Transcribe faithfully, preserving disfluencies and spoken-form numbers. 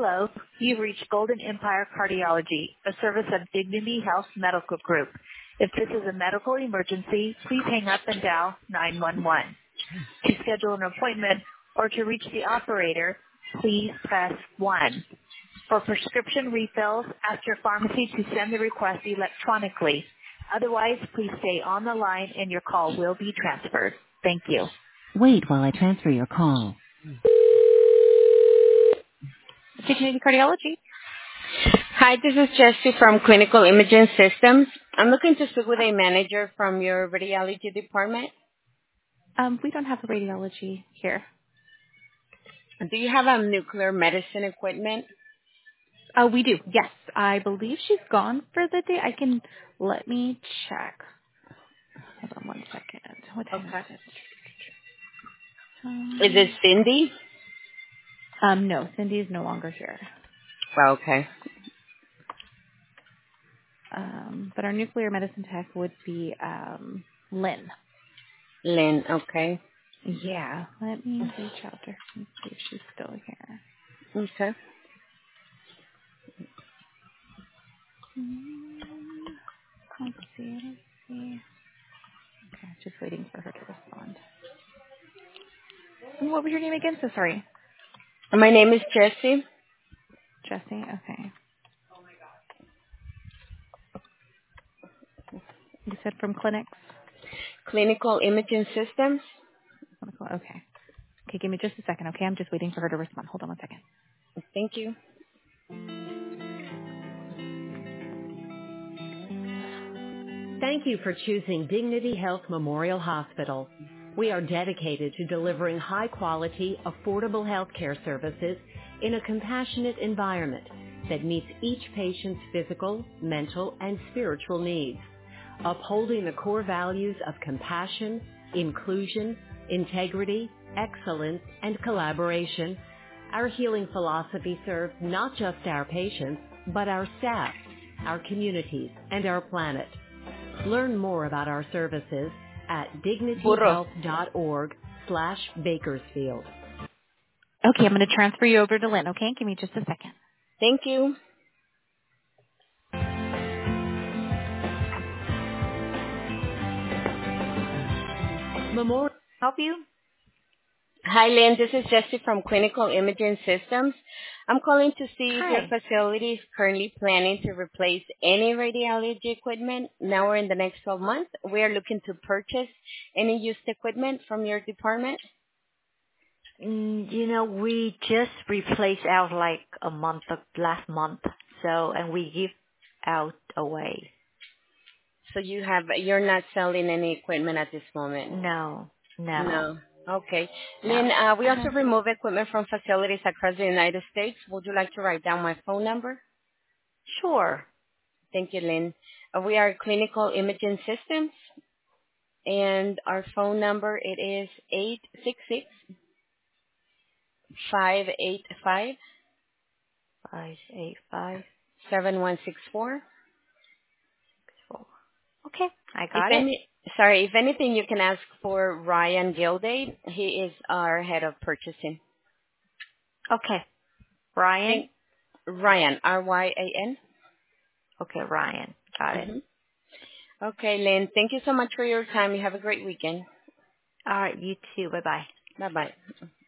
Hello, you've reached Golden Empire Cardiology, a service of Dignity Health Medical Group. If this is a medical emergency, please hang up and dial nine one one. To schedule an appointment or to reach the operator, please press one. For prescription refills, ask your pharmacy to send the request electronically. Otherwise, please stay on the line and your call will be transferred. Thank you. Wait while I transfer your call. Dignity Cardiology. Hi, this is Jessie from Clinical Imaging Systems. I'm looking to speak with a manager from your radiology department. Um, we don't have a radiology here. Do you have a nuclear medicine equipment? Oh, we do. Yes, I believe she's gone for the day. I can let me check. Hold on one second. What time Okay. is it? Um, Is it Cindy? um, no, Cindy is no longer here. Well, okay. Um, but our nuclear medicine tech would be um, Lynn. Lynn, okay. Yeah, let me reach out to her and see if she's still here. Okay. Mm, Let's see, let's see. Okay, just waiting for her to respond. And what was your name again? So sorry. My name is Jessie. Jesse? Okay. You said from clinics? Clinical Imaging Systems. Clinical, okay. Okay, give me just a second, okay? I'm just waiting for her to respond. Hold on one second. Thank you. Thank you for choosing Dignity Health Memorial Hospital. We are dedicated to delivering high-quality, affordable healthcare services in a compassionate environment that meets each patient's physical, mental, and spiritual needs. Upholding the core values of compassion, inclusion, integrity, excellence, and collaboration, our healing philosophy serves not just our patients, but our staff, our communities, and our planet. Learn more about our services at dignityhealth.org slash Bakersfield. Okay, I'm going to transfer you over to Lynn, okay? Give me just a second. Thank you. Memorial. Help you? Hi, Lynn. This is Jessie from Clinical Imaging Systems. I'm calling to see if your Hi. facility is currently planning to replace any radiology equipment now or in the next twelve months. We are looking to purchase any used equipment from your department. Mm, You know, we just replaced out like a month of last month, so and we give out away. So you have, you're not selling any equipment at this moment? No, no, No. Okay. no. Lynn, uh, we also Uh-huh. remove equipment from facilities across the United States. Would you like to write down my phone number? Sure. Thank you, Lynn. Uh, we are Clinical Imaging Systems, and our phone number it is eight six six, five eight five, Five eight five seven one six four. four. Okay, I If got it. any, sorry, if anything, you can ask for Ryan Gilday. He is our head of purchasing. Okay, Ryan. Thank, Ryan, R Y A N. Okay, Ryan. Got it. Mm-hmm. Okay, Lynn, thank you so much for your time. You have a great weekend. All right, you too. Bye bye. Bye-bye.